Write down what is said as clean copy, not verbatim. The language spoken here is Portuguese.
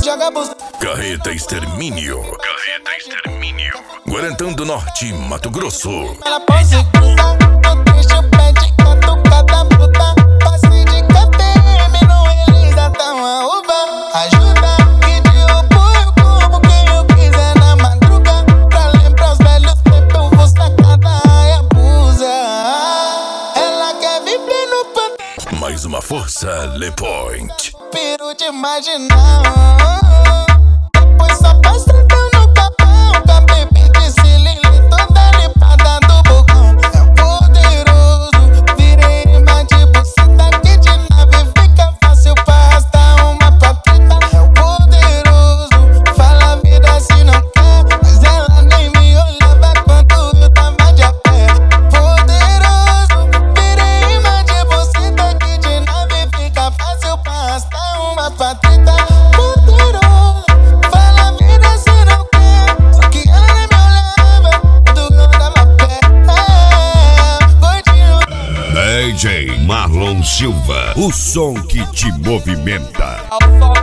joga buceta. Carreta Extermínio. Carreta Extermínio. Guarantã do Norte, Mato Grosso. Ela pose gruda, no triste pede catucada bruta. Passe de KTM, não realiza tão uma uva. Ajuda, que de apoio como quem eu quiser na madruga. Pra lembrar os velhos tempos, eu vou sacada e abusa. Ela quer viver no pantano. Mais uma força, Le Point. Piro de imaginar. Depois só passa no capão. Com a baby de cilindro toda limpada do bocão. É poderoso, virei imã de buceta. Que de nave fica fácil pra arrastar uma pateta. É poderoso, fala a vida se não quer. Mas ela nem me olhava quando eu tava de a pé. Poderoso, virei imã de buceta. Que de nave fica fácil pra arrastar uma pateta. Poderoso, fala a vida se não quer. Só que ela nem me olhava quando eu tava a pé. Gordinho. DJ Marlon Silva, o som que te movimenta. Alfa